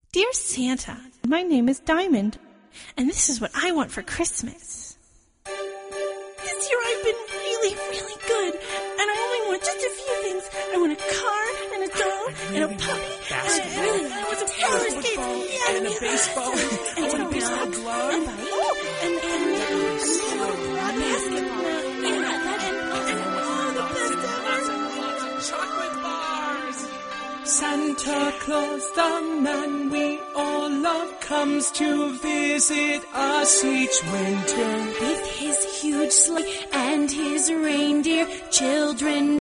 Dear Santa, my name is Diamond, and this is what I want for Christmas. This year I've been really, really good, and I only want just a few things. I want a car and a doll and a puppy, and I want some roller skates, and a baseball, and a baseball glove, and a basketball, and all the best ever. Chocolate bars! Santa Claus, the man we all love, comes to visit us each winter. With his huge sleigh and his reindeer, children